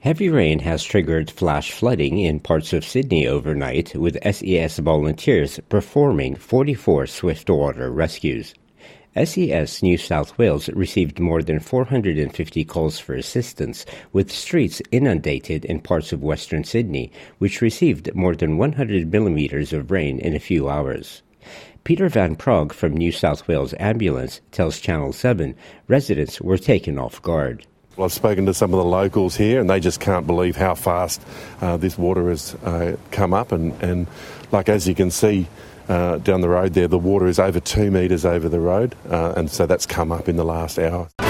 Heavy rain has triggered flash flooding in parts of Sydney overnight, with SES volunteers performing 44 swiftwater rescues. SES New South Wales received more than 450 calls for assistance, with streets inundated in parts of Western Sydney, which received more than 100 millimetres of rain in a few hours. Peter Van Prague from New South Wales Ambulance tells Channel 7 residents were taken off guard. Well, I've spoken to some of the locals here and they just can't believe how fast this water has come up and like as you can see down the road there, the water is over 2 metres over the road and so that's come up in the last hour.